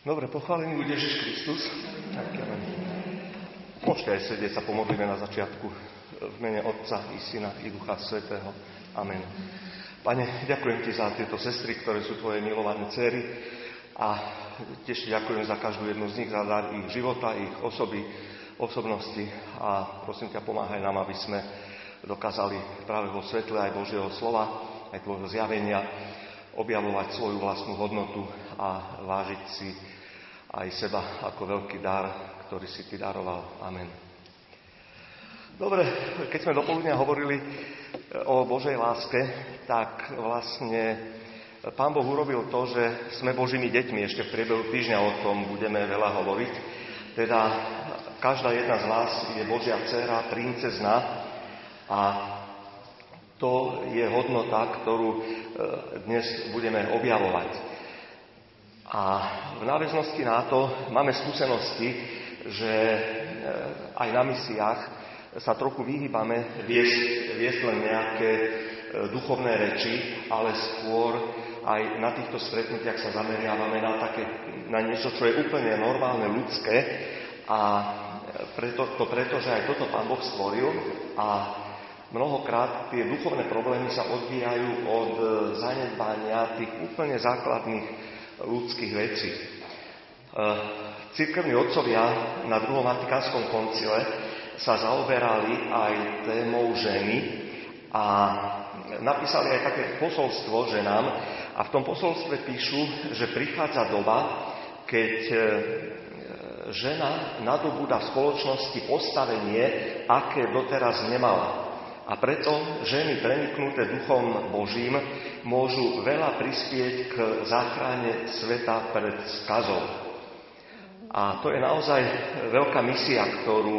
Dobre, pochválený bude Ježiš Kristus. Môžete aj sedieť, sa pomodlíme na začiatku v mene Otca i Syna i Ducha Svätého. Amen. Pane, ďakujem Ti za tieto sestry, ktoré sú Tvoje milované dcery a tiež ďakujem za každú jednu z nich, za dar ich života, ich osobnosti a prosím ťa, pomáhaj nám, aby sme dokázali práve vo svetle aj Božieho slova, aj Tvojho zjavenia objavovať svoju vlastnú hodnotu a vážiť si aj seba ako veľký dar, ktorý si Ty daroval. Amen. Dobre, keď sme dopoludnia hovorili o Božej láske, tak vlastne Pán Boh urobil to, že sme Božími deťmi. Ešte v priebehu týždňa o tom budeme veľa hovoriť. Teda každá jedna z vás je Božia dcéra, princezna a to je hodnota, ktorú dnes budeme objavovať. A v náväznosti na to máme skúsenosti, že aj na misiách sa trochu vyhýbame viesť len nejaké duchovné reči, ale skôr aj na týchto stretnutiach sa zameriavame na niečo, čo je úplne normálne, ľudské. A preto, že aj toto Pán Boh stvoril a mnohokrát tie duchovné problémy sa odvíjajú od zanedbania tých úplne základných ľudských vecí. Cirkevní otcovia na druhom Vatikánskom koncile sa zaoberali aj témou ženy a napísali aj také posolstvo ženám a v tom posolstve píšu, že prichádza doba, keď žena nadobúda v spoločnosti postavenie, aké doteraz nemala. A preto ženy preniknuté Duchom Božím môžu veľa prispieť k záchrane sveta pred skazou. A to je naozaj veľká misia, ktorú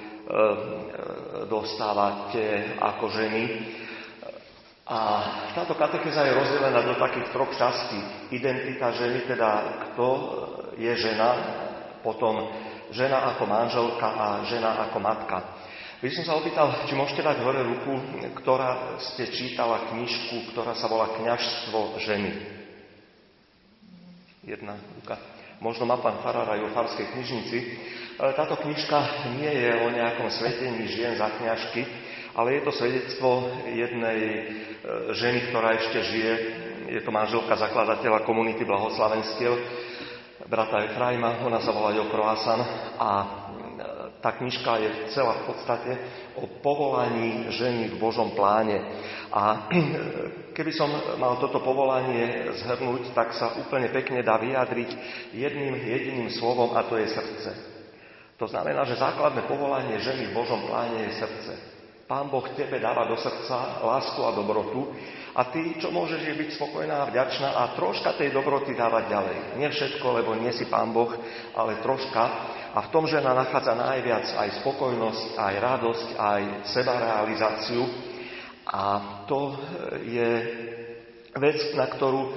dostávate ako ženy. A táto katechéza je rozdelená do takých troch častí. Identita ženy, teda kto je žena, potom žena ako manželka a žena ako matka. By som sa opýtal, či môžete dať hore ruku, ktorá ste čítala knižku, ktorá sa volá Kňazstvo ženy. Jedna ruka. Možno má pán farár aj o farskej knižnici. Táto knižka nie je o nejakom svetení žien za kňažky, ale je to svedectvo jednej ženy, ktorá ešte žije. Je to manželka zakladateľa komunity Blahoslavenstiev, brata Efraima, ona sa volá Jo Croasan a tá knižka je celá v podstate o povolaní ženy v Božom pláne. A keby som mal toto povolanie zhrnúť, tak sa úplne pekne dá vyjadriť jedným jediným slovom, a to je srdce. To znamená, že základné povolanie ženy v Božom pláne je srdce. Pán Boh tebe dáva do srdca lásku a dobrotu a ty, čo môžeš, je byť spokojná a vďačná a troška tej dobroty dávať ďalej. Nie všetko, lebo nie si Pán Boh, ale troška. A v tom žena nachádza najviac aj spokojnosť, aj radosť, aj sebarealizáciu. A to je vec, na ktorú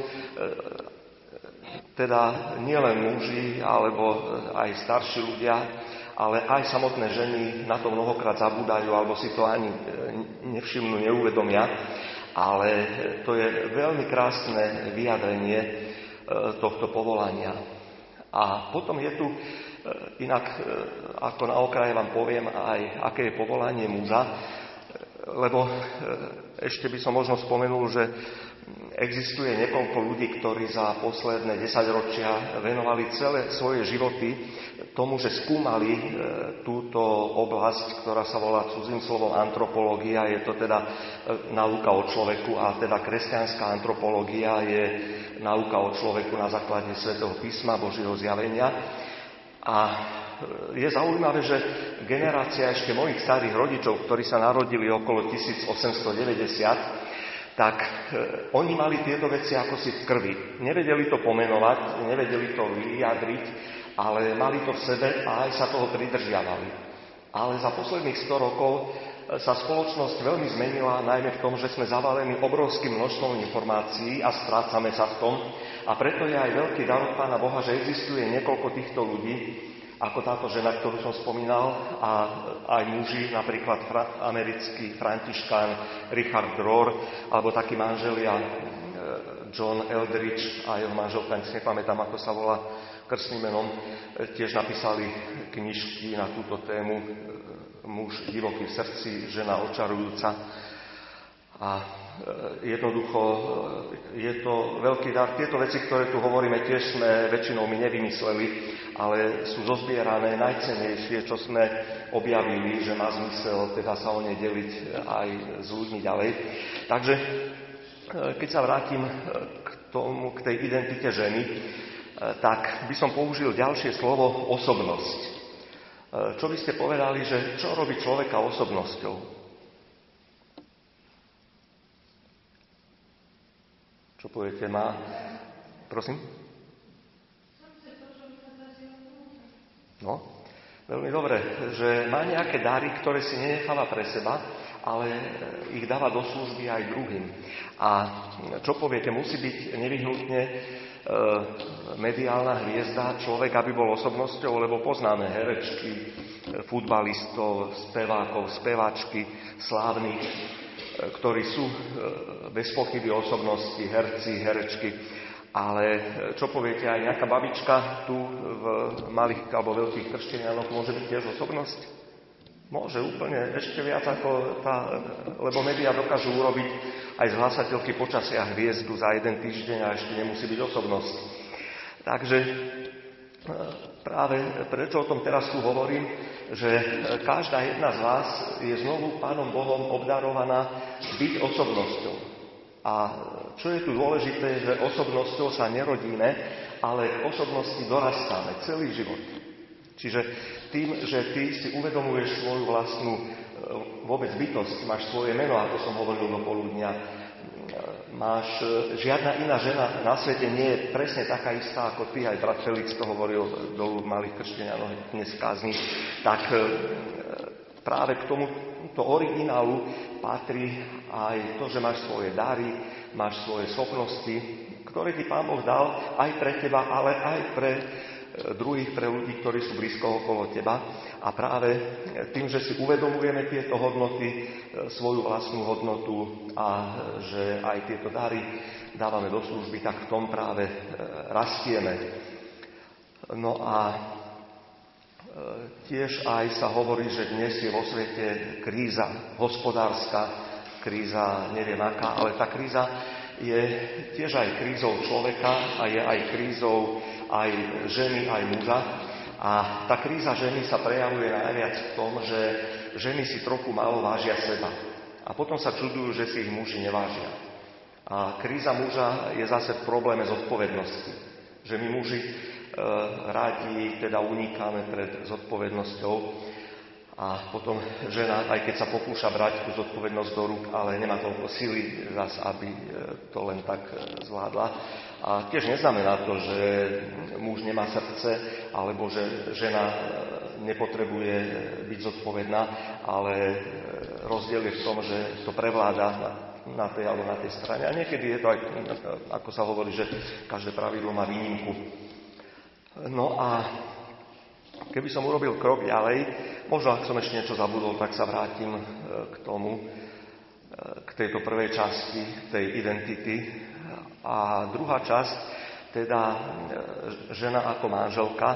teda nielen muži, alebo aj starší ľudia, ale aj samotné ženy na to mnohokrát zabúdajú, alebo si to ani nevšimnú, neuvedomia. Ale to je veľmi krásne vyjadrenie tohto povolania. A potom je tu, inak ako na okraje vám poviem aj, aké je povolanie muža, lebo ešte by som možno spomenul, že existuje niekoľko ľudí, ktorí za posledné 10 ročia venovali celé svoje životy tomu, že skúmali túto oblasť, ktorá sa volá cudzým slovom antropológia. Je to teda náuka o človeku a teda kresťanská antropológia je náuka o človeku na základe Svätého písma, Božieho zjavenia. A je zaujímavé, že generácia ešte mojich starých rodičov, ktorí sa narodili okolo 1890, tak oni mali tieto veci ako si v krvi. Nevedeli to pomenovať, nevedeli to vyjadriť, ale mali to v sebe a aj sa toho pridržiavali. Ale za posledných 100 rokov sa spoločnosť veľmi zmenila, najmä v tom, že sme zavalení obrovským množstvom informácií a strácame sa v tom. A preto je aj veľký dar od Pána Boha, že existuje niekoľko týchto ľudí, ako táto žena, ktorú som spomínal, a aj muži, napríklad americký františkán Richard Rohr, alebo takí manželia John Eldridge a jeho manželka, si nepamätám, ako sa volá krstným menom, tiež napísali knižky na túto tému Muž divoký v srdci, žena očarujúca. A jednoducho je to veľký dar. Tieto veci, ktoré tu hovoríme, tiež sme väčšinou my nevymysleli, ale sú zozbierané najcennejšie, čo sme objavili, že má zmysel teda sa o ne deliť aj s ľuďmi ďalej. Takže keď sa vrátim k tej identite ženy, tak by som použil ďalšie slovo osobnosť. Čo by ste povedali, že čo robí človeka osobnosťou? Čo poviete, má? Prosím? No, veľmi dobre, že má nejaké dary, ktoré si nenecháva pre seba, ale ich dáva do služby aj druhým. A čo poviete, musí byť nevyhnutne mediálna hviezda človek, aby bol osobnosťou, lebo poznáme herečky, futbalistov, spevákov, speváčky, slávnych, ktorí sú bez pochyby osobnosti, herci, herečky. Ale čo poviete, aj nejaká babička tu v malých alebo veľkých krštenianoch môže byť tiež osobnosť? Môže úplne ešte viac ako tá, lebo médiá dokážu urobiť aj z hlasateľky počasia hviezdu za jeden týždeň a ešte nemusí byť osobnosť. Takže práve prečo o tom teraz tu hovorím, že každá jedna z vás je znovu Pánom Bohom obdarovaná byť osobnosťou. A čo je tu dôležité, že osobnosťou sa nerodíme, ale k osobnosti dorastáme celý život. Čiže tým, že ty si uvedomuješ svoju vlastnú vôbec bytosť, máš svoje meno, ako som hovoril do poludnia, žiadna iná žena na svete nie je presne taká istá ako ty, aj brat Felix to hovoril dolu v malých krštenianoch dnes v kázni, tak práve k tomuto originálu patrí aj to, že máš svoje dary, máš svoje schopnosti, ktoré ti Pán Boh dal aj pre teba, ale aj pre druhých, pre ľudí, ktorí sú blízko okolo teba. A práve tým, že si uvedomujeme tieto hodnoty, svoju vlastnú hodnotu a že aj tieto dary dávame do služby, tak v tom práve rastieme. No a tiež aj sa hovorí, že dnes je vo svete kríza hospodárska, kríza neviem aká, ale tá kríza je tiež aj krízou človeka a je aj krízou aj ženy, aj muža. A tá kríza ženy sa prejavuje najviac v tom, že ženy si trochu málo vážia seba. A potom sa čudujú, že si ich muži nevážia. A kríza muža je zase v probléme zodpovednosti. Že my muži rádi teda unikáme pred zodpovednosťou. A potom žena, aj keď sa pokúša brať tú zodpovednosť do rúk, ale nemá toľko sily zas, aby to len tak zvládla. A tiež neznamená to, že muž nemá srdce, alebo že žena nepotrebuje byť zodpovedná, ale rozdiel je v tom, že to prevláda na tej alebo na tej strane. A niekedy je to aj, ako sa hovorí, že každé pravidlo má výnimku. No a keby som urobil krok ďalej, možno ak som ešte niečo zabudol, tak sa vrátim k tomu, k tejto prvej časti, tej identity. A druhá časť, teda žena ako manželka.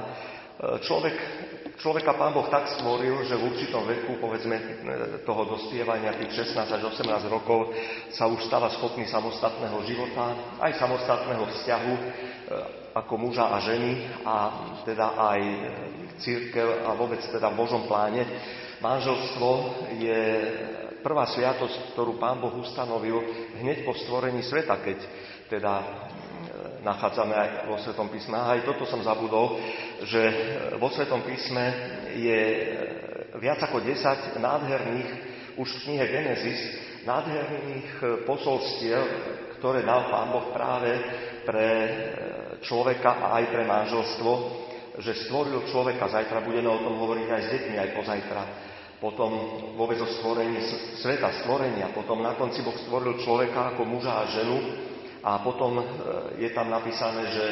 Človeka Pán Boh tak stvoril, že v určitom veku, povedzme toho dospievania, tých 16 až 18 rokov, sa už stáva schopný samostatného života, aj samostatného vzťahu ako muža a ženy a teda aj cirkev a vôbec teda v Božom pláne. Manželstvo je prvá sviatosť, ktorú Pán Boh ustanovil hneď po stvorení sveta, keď teda nachádzame aj vo Svetom písme. A aj toto som zabudol, že vo Svetom písme je viac ako 10 nádherných, už v knihe Genesis, nádherných posolstiev, ktoré dal Pán Boh práve pre človeka a aj pre manželstvo, že stvoril človeka. Zajtra budeme o tom hovoriť aj s deťmi, aj pozajtra. Potom vôbec o stvorení sveta, stvorenia. Potom na konci Boh stvoril človeka ako muža a ženu. A potom je tam napísané, že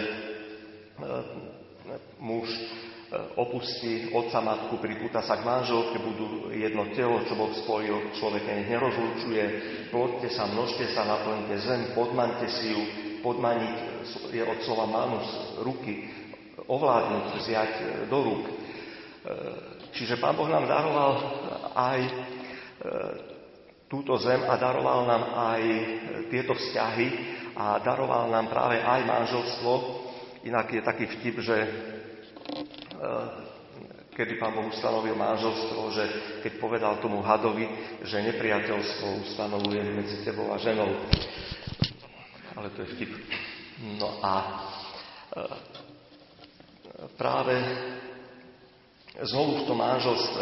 muž opustí otca, matku, pripúta sa k manželke, budú jedno telo, čo Boh spojil, človek nech nerozlučuje, plodte sa, množte sa, naplňte zem, podmaňte si ju, podmaniť, je od slova manus, ruky, ovládnuť, vziať do rúk. Čiže Pán Boh nám daroval aj túto zem a daroval nám aj tieto vzťahy a daroval nám práve aj manželstvo. Inak je taký vtip, že kedy Pán Boh ustanovil manželstvo, že keď povedal tomu hadovi, že nepriateľstvo ustanovuje medzi tebou a ženou. Ale to je vtip. No a práve znovu v tom manželstve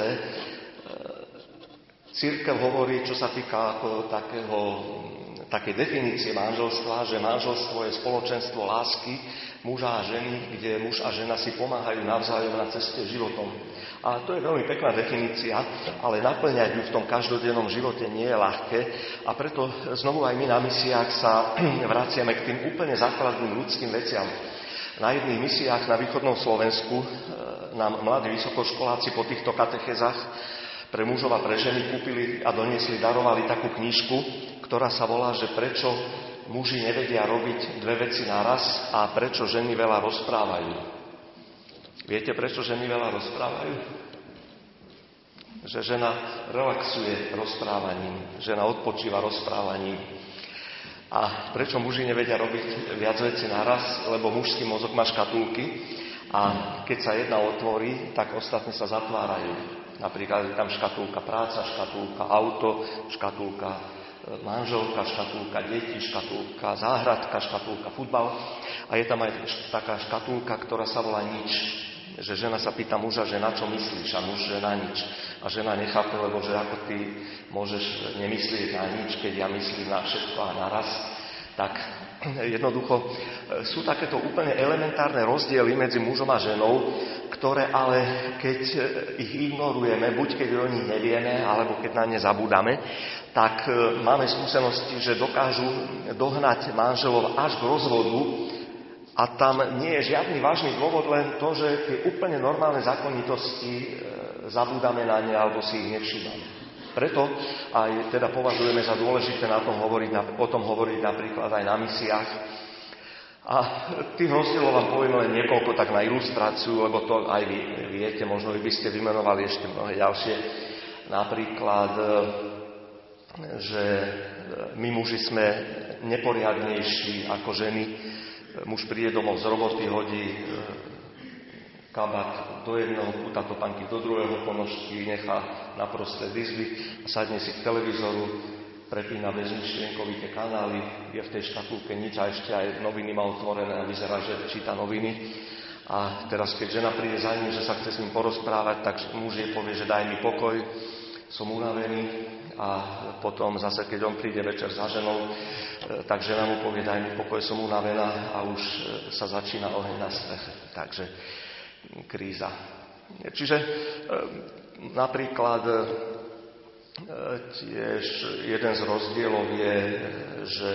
cirkev hovorí, čo sa týka ako takej definície manželstva, že manželstvo je spoločenstvo lásky muža a ženy, kde muž a žena si pomáhajú navzájom na ceste životom. A to je veľmi pekná definícia, ale naplňať ju v tom každodennom živote nie je ľahké a preto znovu aj my na misiách sa vraciame k tým úplne základným ľudským veciam. Na jedných misiách na východnom Slovensku nám mladí vysokoškoláci po týchto katechézach pre mužov a pre ženy kúpili a doniesli, darovali takú knižku, ktorá sa volá, že prečo muži nevedia robiť dve veci naraz a prečo ženy veľa rozprávajú. Viete, prečo ženy veľa rozprávajú? Že žena relaxuje rozprávaním, žena odpočíva rozprávaním. A prečo muži nevedia robiť viac vecí naraz? Lebo mužský mozog má škatulky a keď sa jedna otvorí, tak ostatní sa zatvárajú. Napríklad je tam škatulka práca, škatulka auto, škatulka manželka, škatulka deti, škatulka záhradka, škatulka futbal. A je tam aj taká škatulka, ktorá sa volá nič. Že žena sa pýta muža, že na čo myslíš, a muž, že na nič. A žena nechápe, lebo že ako ty môžeš nemyslieť na nič, keď ja myslím na všetko a naraz. Tak jednoducho sú takéto úplne elementárne rozdiely medzi mužom a ženou, ktoré ale keď ich ignorujeme, buď keď o nich nevieme, alebo keď na ne zabúdame, tak máme skúsenosti, že dokážu dohnať manželov až k rozvodu a tam nie je žiadny vážny dôvod, len to, že tie úplne normálne zákonitosti zabúdame na ne alebo si ich nevšímame. Preto aj teda považujeme za dôležité o tom hovoriť napríklad aj na misiách. A tých rozdielov vám poviem len niekoľko tak na ilustráciu, lebo to aj vy viete, možno by ste vymenovali ešte mnohé ďalšie. Napríklad, že my muži sme neporiadnejší ako ženy. Muž príde domov z roboty, hodí kabát do jedného kúta, topánky do druhého, ponožky nechá na prostred izby a sadne si k televízoru, prepína bezmyšlienkovité kanály, je v tej škatulke nič a ešte aj noviny má otvorené a vyzerá, že číta noviny. A teraz, keď žena príde za ním, že sa chce s ním porozprávať, tak muž jej povie, že daj mi pokoj, som unavený. A potom zase, keď on príde večer za ženou, tak žena mu povie, daj mi pokoj, som unavená a už sa začína oheň na streche. Takže kríza. Čiže napríklad tiež jeden z rozdielov je, že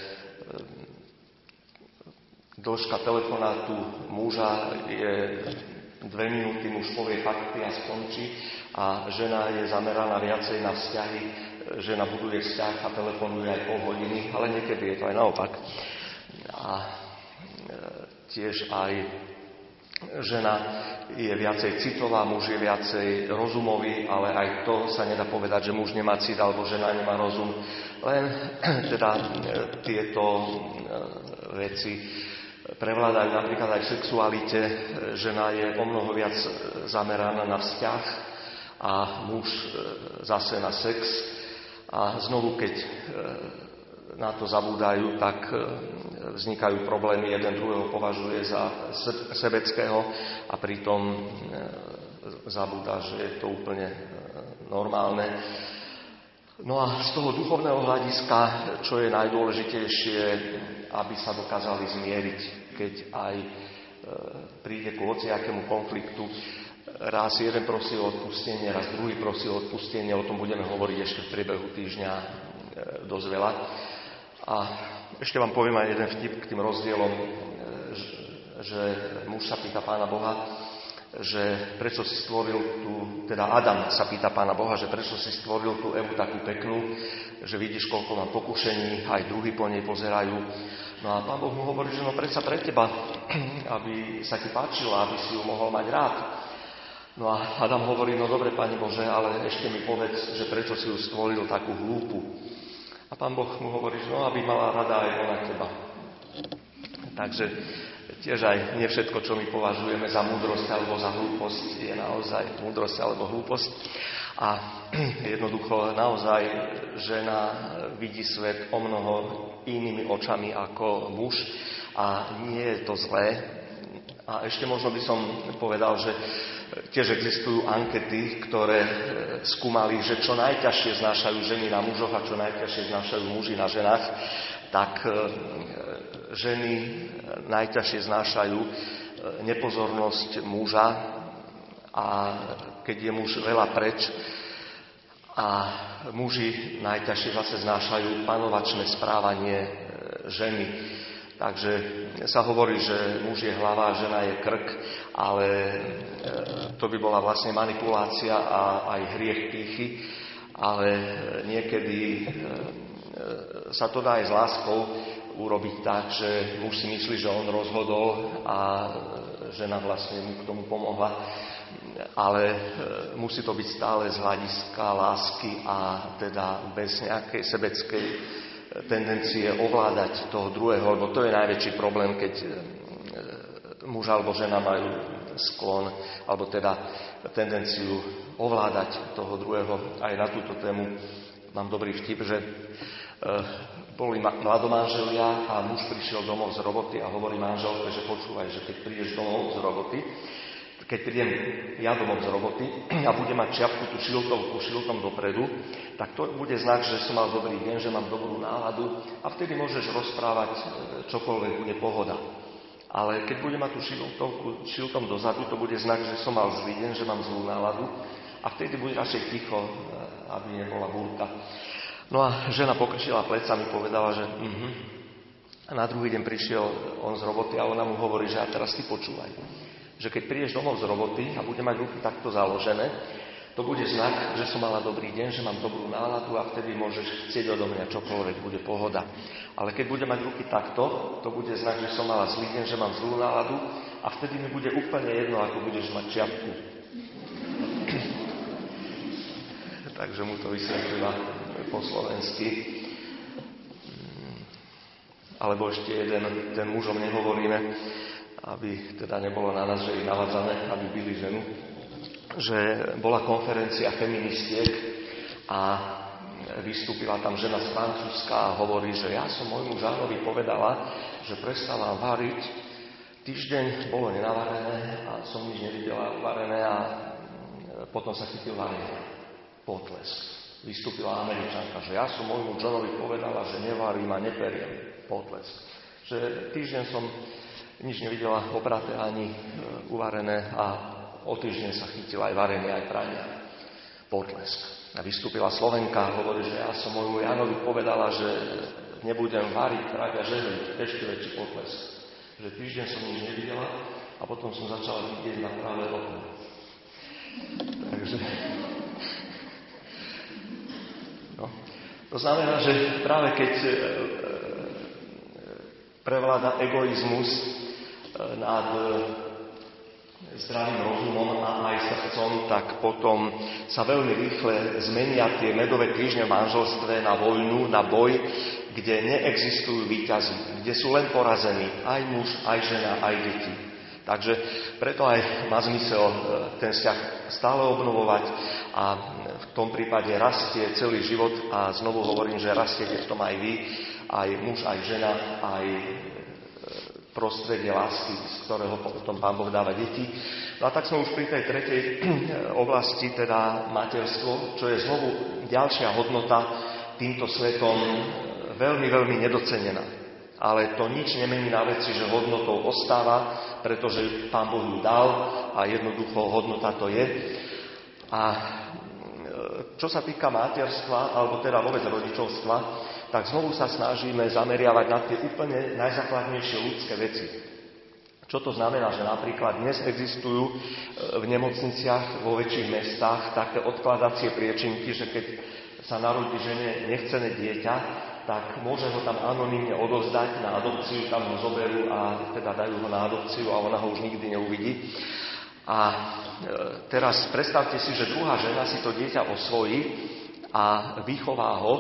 dĺžka telefonátu muža je 2 minúty, muž povie fakty a skončí a žena je zameraná viacej na vzťahy, žena buduje vzťah a telefonuje aj pol hodiny, ale niekedy je to aj naopak. A tiež aj žena je viacej citová, muž je viacej rozumový, ale aj to sa nedá povedať, že muž nemá cit alebo žena nemá rozum. Len teda tieto veci prevládajú napríklad aj v sexualite. Žena je omnoho viac zameraná na vzťah a muž zase na sex. A znovu, keď na to zabúdajú, tak vznikajú problémy. Jeden druhého považuje za sebeckého a pritom zabúda, že je to úplne normálne. No a z toho duchovného hľadiska, čo je najdôležitejšie, aby sa dokázali zmieriť, keď aj príde k hociakému konfliktu. Raz jeden prosí o odpustenie, raz druhý prosí o odpustenie. O tom budeme hovoriť ešte v priebehu týždňa dosť veľa. A ešte vám poviem aj jeden vtip k tým rozdielom, že muž sa pýta Pána Boha, že prečo si stvoril teda Adam sa pýta Pána Boha, že prečo si stvoril tú Evu takú peknú, že vidíš, koľko mám pokušení, aj druhí po nej pozerajú. No a Pán Boh mu hovorí, že no predsa pre teba, aby sa ti páčila, aby si ju mohol mať rád. No a Adam hovorí, no dobre, Pane Bože, ale ešte mi povedz, že prečo si ju stvoril takú hlúpu. A Pán Boh mu hovorí, že no aby mala rada aj ona teba. Takže tiež aj nie všetko, čo my považujeme za múdrosť alebo za hlúposť, je naozaj múdrosť alebo hlúposť. A jednoducho naozaj žena vidí svet o mnoho inými očami ako muž a nie je to zlé. A ešte možno by som povedal, že tiež existujú ankety, ktoré skúmali, že čo najťažšie znášajú ženy na mužoch a čo najťažšie znášajú muži na ženách, tak ženy najťažšie znášajú nepozornosť muža a keď je muž veľa preč, a muži najťažšie zase znášajú panovačné správanie ženy. Takže sa hovorí, že muž je hlava a žena je krk, ale to by bola vlastne manipulácia a aj hriech pýchy, ale niekedy sa to dá aj s láskou urobiť tak, že muž si myslí, že on rozhodol a žena vlastne mu k tomu pomohla. Ale musí to byť stále z hľadiska lásky a teda bez nejakej sebeckej tendencie ovládať toho druhého, lebo to je najväčší problém, keď muž alebo žena majú sklon, alebo teda tendenciu ovládať toho druhého. Aj na túto tému mám dobrý vtip, že boli mladomanželia a muž prišiel domov z roboty a hovorí manželke, že počúvaj, že keď prídeš domov z roboty, keď prídem ja domov z roboty a budem mať čiapku, tú šiltovku šiltom dopredu, tak to bude znak, že som mal dobrý deň, že mám dobrú náladu a vtedy môžeš rozprávať čokoľvek, bude pohoda. Ale keď budem mať tú šiltovku šiltom dozadu, to bude znak, že som mal zlý deň, že mám zlú náladu a vtedy bude radšej ticho, aby nebola búrka. No a žena pokrčila plecami, povedala, že A na druhý deň prišiel on z roboty a ona mu hovorí, že a teraz ty počúvaj. Že keď prídeš domov z roboty a bude mať ruky takto založené, to bude znak, že som mala dobrý deň, že mám dobrú náladu a vtedy môžeš chcieť odo mňa čokoľvek, bude pohoda. Ale keď bude mať ruky takto, to bude znak, že som mala zlý deň, že mám zlú náladu a vtedy mi bude úplne jedno, ako budeš mať čiapku. Takže mu to vysvetlila po slovensky. Alebo ešte jeden, ten mužom nehovoríme, aby teda nebolo na nás, že ich navádzame, aby byli ženu, že bola konferencia feministiek a vystúpila tam žena z Francúzska a hovorí, že ja som môjmu žánovi povedala, že prestávam variť, týždeň bolo nenavarené a som nič nevidela uvarené a potom sa chytil varenie. Potlesk. Vystúpila Američanka, že ja som môjmu Johnovi povedala, že nevarím a neperiem. Potlesk. Že týždeň som nič nevidela obraté ani uvarené a o týždeň sa chytila aj varenie, aj prania. Potlesk. A vystúpila Slovenka a hovorí, že ja som môjmu Janovi povedala, že nebudem variť, prať a žehliť. Ešte väčší potlesk. Že týždeň som nič nevidela a potom som začala vidieť na práve okno. Takže... No. To znamená, že práve keď prevláda egoizmus nad zdravým rozumom a aj srdcom, tak potom sa veľmi rýchle zmenia tie medové týždne v manželstve na vojnu, na boj, kde neexistujú víťazi, kde sú len porazení aj muž, aj žena, aj deti. Takže preto aj má zmysel ten vzťah stále obnovovať a v tom prípade rastie celý život a znovu hovorím, že rastiete v tom aj vy, aj muž, aj žena, aj prostredie lásky, z ktorého potom Pán Boh dáva deti. No a tak sme už pri tej tretej oblasti, teda materstvo, čo je znovu ďalšia hodnota týmto svetom veľmi, veľmi nedocenená. Ale to nič nemení na veci, že hodnotou ostáva, pretože Pán Boh ju dal a jednoducho hodnota to je. A čo sa týka materstva, alebo teda vôbec rodičovstva, tak znovu sa snažíme zameriavať na tie úplne najzákladnejšie ľudské veci. Čo to znamená, že napríklad dnes existujú v nemocniciach vo väčších mestách také odkladacie priečinky, že keď sa narodí žene nechcené dieťa, tak môže ho tam anonymne odovzdať na adopciu, tam ho zoberú a teda dajú ho na adopciu a ona ho už nikdy neuvidí. A teraz predstavte si, že druhá žena si to dieťa osvojí a vychová ho,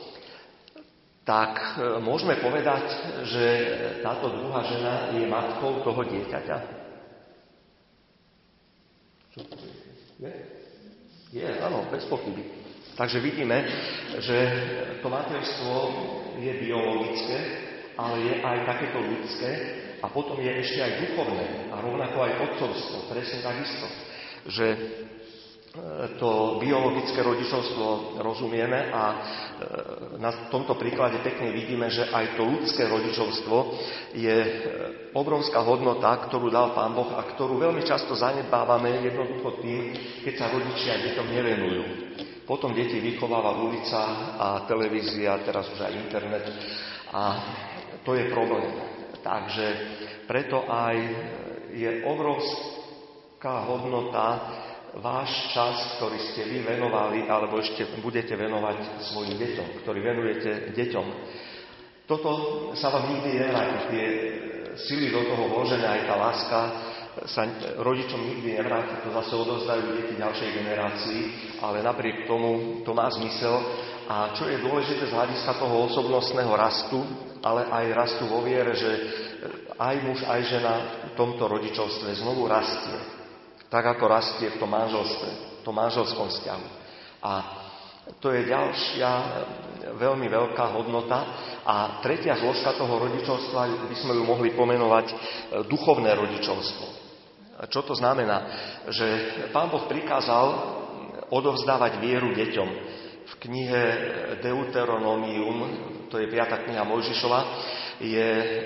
tak môžeme povedať, že táto druhá žena je matkou toho dieťaťa. Je, áno, bez pochyby. Takže vidíme, že to materstvo je biologické, ale je aj takéto ľudské a potom je ešte aj duchovné a rovnako aj otcovstvo, presne takisto, že to biologické rodičovstvo rozumieme a na tomto príklade pekne vidíme, že aj to ľudské rodičovstvo je obrovská hodnota, ktorú dal Pán Boh a ktorú veľmi často zanedbávame jednoducho tým, keď sa rodičia deťom nevenujú. Potom deti vychováva ulica a televízia, teraz už aj internet a to je problém. Takže preto aj je obrovská hodnota váš čas, ktorý ste vy venovali, alebo ešte budete venovať svojim deťom, ktorý venujete deťom. Toto sa vám nikdy nevráti. Tie sily do toho vložené, aj tá láska sa rodičom nikdy nevráti. To zase odovzdajú deti ďalšej generácii, ale napriek tomu to má zmysel. A čo je dôležité z hľadiska toho osobnostného rastu, ale aj rastu vo viere, že aj muž, aj žena v tomto rodičovstve znovu rastie. Tak ako rastie v tom manželstve, v tom manželskom vzťahu. A to je ďalšia veľmi veľká hodnota. A tretia zložka toho rodičovstva, by sme ju mohli pomenovať duchovné rodičovstvo. Čo to znamená? Že Pán Boh prikázal odovzdávať vieru deťom. V knihe Deuteronomium, to je 5. kniha Mojžišova, je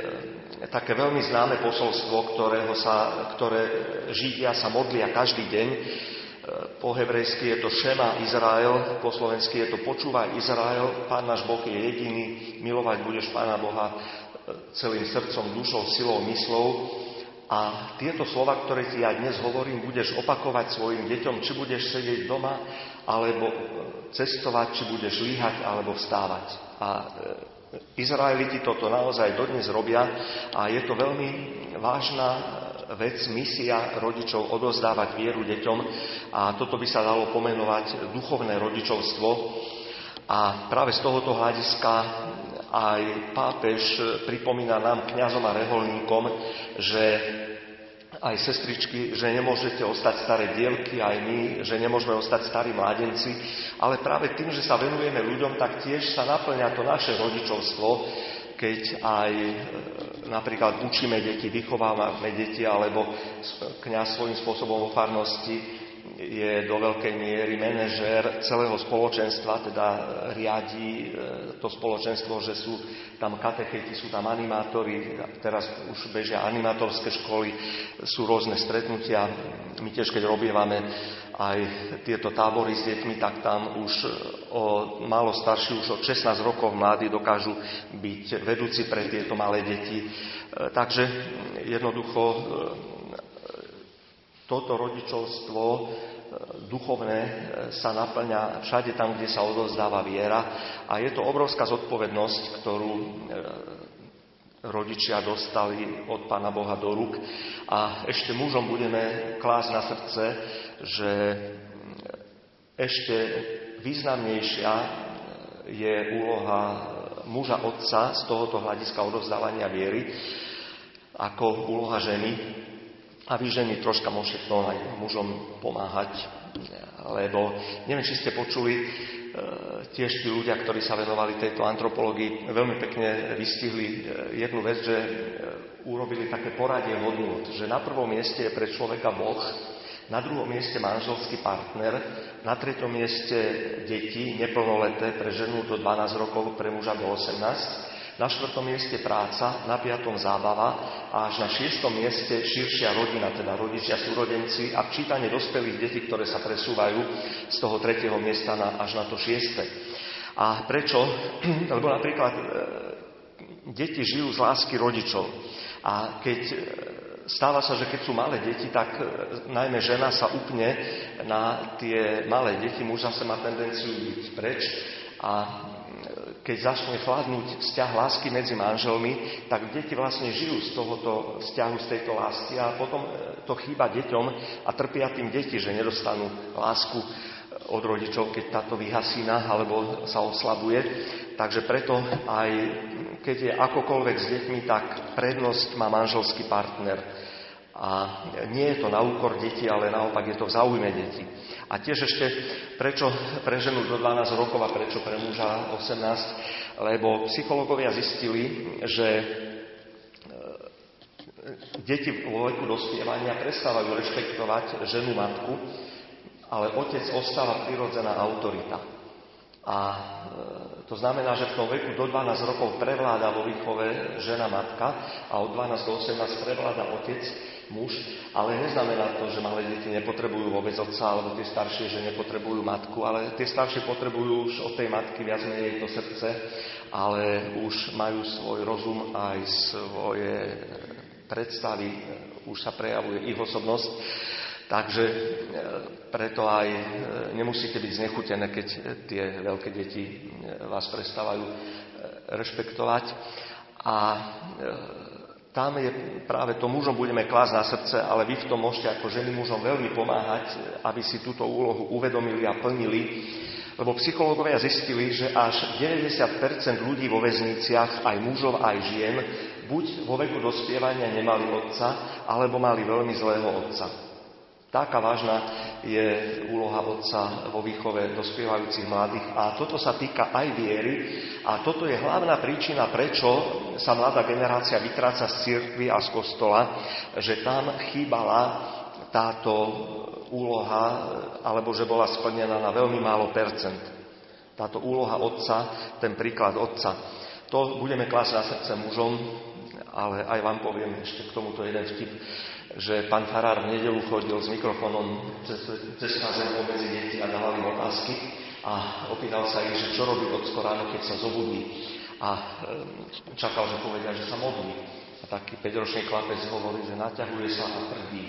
také veľmi známe posolstvo, ktoré Židia sa modlia každý deň. Po hebrejsky je to Šema Izrael, po slovensky je to Počúvaj Izrael, Pán náš Boh je jediný, milovať budeš Pána Boha celým srdcom, dušou, silou, myslou. A tieto slova, ktoré ti ja dnes hovorím, budeš opakovať svojim deťom, či budeš sedieť doma, alebo cestovať, či budeš líhať, alebo vstávať. A Izraeliti toto naozaj dodnes robia a je to veľmi vážna vec, misia rodičov odovzdávať vieru deťom a toto by sa dalo pomenovať duchovné rodičovstvo. A práve z tohoto hľadiska aj pápež pripomína nám, kňazom a reholníkom, že aj sestričky, že nemôžete ostať staré dievky, aj my, že nemôžeme ostať starí mládenci, ale práve tým, že sa venujeme ľuďom, tak tiež sa naplňa to naše rodičovstvo, keď aj napríklad učíme deti, vychovávame deti, alebo kňaz svojím spôsobom vo farnosti je do veľkej miery manažér celého spoločenstva, teda riadi to spoločenstvo, že sú tam katecheti, sú tam animátori, teraz už bežia animátorské školy, sú rôzne stretnutia. My tiež, keď robievame aj tieto tábory s deťmi, tak tam už o málo starší, už od 16 rokov mladí dokážu byť vedúci pre tieto malé deti. Takže jednoducho toto rodičovstvo duchovné sa naplňa všade tam, kde sa odovzdáva viera a je to obrovská zodpovednosť, ktorú rodičia dostali od Pána Boha do rúk a ešte mužom budeme klásť na srdce, že ešte významnejšia je úloha muža otca z tohoto hľadiska odovzdávania viery ako úloha ženy. A vy ženy troška môžete aj mužom pomáhať, lebo neviem, či ste počuli, tiež tí ľudia, ktorí sa venovali tejto antropológii, veľmi pekne vystihli jednu vec, že urobili také poradie hodnôt, že na prvom mieste je pre človeka Boh, na druhom mieste manželský partner, na treťom mieste deti, neplnoleté, pre ženu do 12 rokov, pre muža do 18, na 4. mieste práca, na 5. zábava a až na 6. mieste širšia rodina, teda rodičia, súrodenci a čítanie dospelých detí, ktoré sa presúvajú z toho 3. miesta až na to 6. A prečo? Lebo napríklad deti žijú z lásky rodičov. A keď stáva sa, že keď sú malé deti, tak najmä žena sa upne na tie malé deti, muž zase má tendenciu byť preč a keď začne chladnúť vzťah lásky medzi manželmi, tak deti vlastne žijú z tohoto vzťahu, z tejto lásky a potom to chýba deťom a trpia tým deti, že nedostanú lásku od rodičov, keď táto vyhasína alebo sa oslabuje. Takže preto aj keď je akokoľvek s deťmi, tak prednosť má manželský partner. A nie je to na úkor detí, ale naopak je to v záujme detí. A tiež ešte, prečo pre ženu do 12 rokov a prečo pre muža 18, lebo psychológovia zistili, že deti vo veku dospievania prestávajú rešpektovať ženu matku, ale otec ostáva prirodzená autorita. A to znamená, že v tom veku do 12 rokov prevláda vo výchove žena matka a od 12 do 18 prevláda otec, muž, ale neznamená to, že malé deti nepotrebujú vôbec otca, alebo tie staršie, že nepotrebujú matku, ale tie staršie potrebujú už od tej matky viac menej to srdce, ale už majú svoj rozum aj svoje predstavy, už sa prejavuje ich osobnosť. Takže preto aj nemusíte byť znechutené, keď tie veľké deti vás prestávajú rešpektovať. A tam je práve to, mužom budeme klásť na srdce, ale vy v tom môžete ako ženy mužom veľmi pomáhať, aby si túto úlohu uvedomili a plnili. Lebo psychológovia zistili, že až 90% ľudí vo väzniciach, aj mužov, aj žien, buď vo veku dospievania nemali otca, alebo mali veľmi zlého otca. Taká vážna je úloha otca vo výchove dospievajúcich mladých a toto sa týka aj viery a toto je hlavná príčina, prečo sa mladá generácia vytráca z cirkvi a z kostola, že tam chýbala táto úloha, alebo že bola splnená na veľmi málo percent. Táto úloha otca, ten príklad otca. To budeme klásť na srdce mužom, ale aj vám poviem ešte k tomuto jeden vtip, že pán farár v nedeľu chodil s mikrofónom cez zem medzi deti a dával im otázky a opýtal sa ich, že čo robí ocko ráno, keď sa zobudí. A čakal, že povedia, že sa modlí. A taký 5-ročný chlapec hovorí, že naťahuje sa a prdí.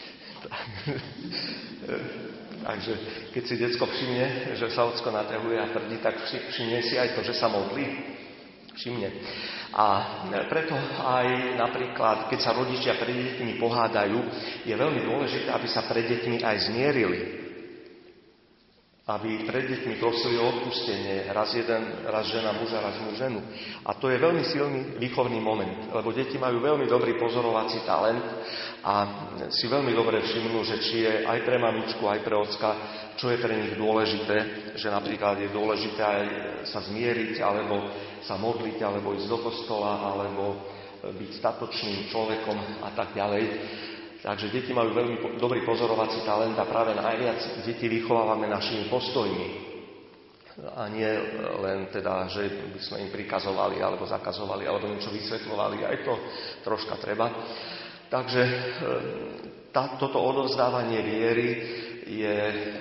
Takže keď si decko všimne, že sa ocko naťahuje a prdí, tak všimne si aj to, že sa modlí. Všimne. A preto aj napríklad, keď sa rodičia pred deťmi pohádajú, je veľmi dôležité, aby sa pred deťmi aj zmierili. Aby pred deťmi prosili o odpustenie. Raz žena muža, raz muž ženu. A to je veľmi silný výchovný moment, lebo deti majú veľmi dobrý pozorovací talent a si veľmi dobre všimnú, že či je aj pre mamičku, aj pre ocka, čo je pre nich dôležité, že napríklad je dôležité aj sa zmieriť, alebo sa modliť, alebo ísť do kostola, alebo byť statočným človekom a tak ďalej. Takže deti majú veľmi dobrý pozorovací talent a práve najviac deti vychovávame našimi postojmi. A nie len teda, že by sme im prikazovali, alebo zakazovali, alebo niečo vysvetľovali. Aj to troška treba. Takže toto odovzdávanie viery je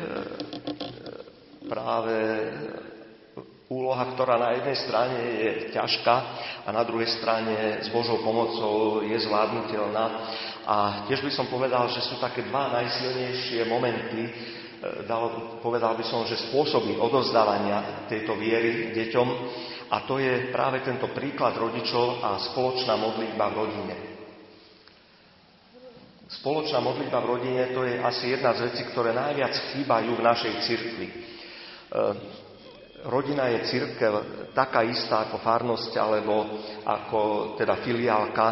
práve úloha, ktorá na jednej strane je ťažká a na druhej strane s Božou pomocou je zvládnutelná. A tiež by som povedal, že sú také dva najsilnejšie momenty, povedal by som, že spôsoby odovzdávania tejto viery deťom, a to je práve tento príklad rodičov a spoločná modlitba v rodine. Spoločná modlitba v rodine, to je asi jedna z vecí, ktoré najviac chýbajú v našej cirkvi. Rodina je cirkev taká istá ako farnosť, alebo ako teda filiálka,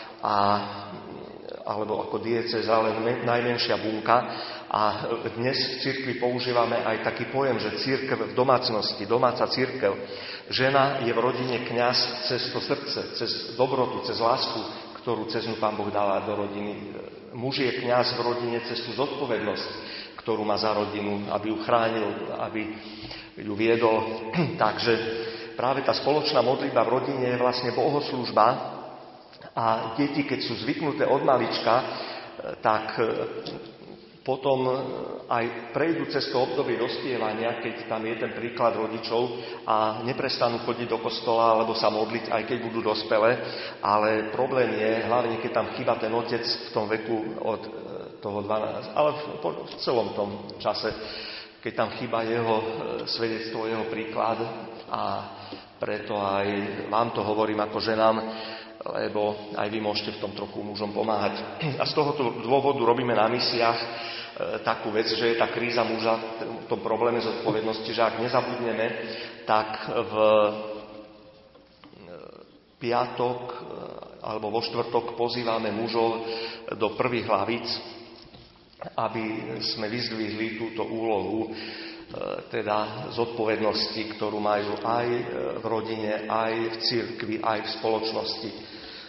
alebo ako diecéza, len najmenšia bunka. A dnes v cirkvi používame aj taký pojem, že cirkev v domácnosti, domáca cirkev. Žena je v rodine kňaz cez to srdce, cez dobrotu, cez lásku, ktorú cez ňu Pán Boh dáva do rodiny. Muž je kňaz v rodine cez tú zodpovednosť, ktorú má za rodinu, aby ju chránil, aby ju viedol. Takže práve tá spoločná modlitba v rodine je vlastne bohoslužba a deti, keď sú zvyknuté od malička, tak potom aj prejdú cez to obdobie dospievania, keď tam je ten príklad rodičov a neprestanú chodiť do kostola alebo sa modliť, aj keď budú dospelé, ale problém je, hlavne keď tam chýba ten otec v tom veku od toho 12, ale v celom tom čase, keď tam chýba jeho svedectvo, jeho príklad, a preto aj vám to hovorím ako ženám, lebo aj vy môžete v tom trochu mužom pomáhať. A z tohoto dôvodu robíme na misiách takú vec, že je tá kríza muža v tom probléme zodpovednosti, že ak nezabudneme, tak v piatok alebo vo štvrtok pozývame mužov do prvých hlavíc, aby sme vyzdvihli túto úlohu, teda zodpovednosti, ktorú majú aj v rodine, aj v cirkvi, aj v spoločnosti.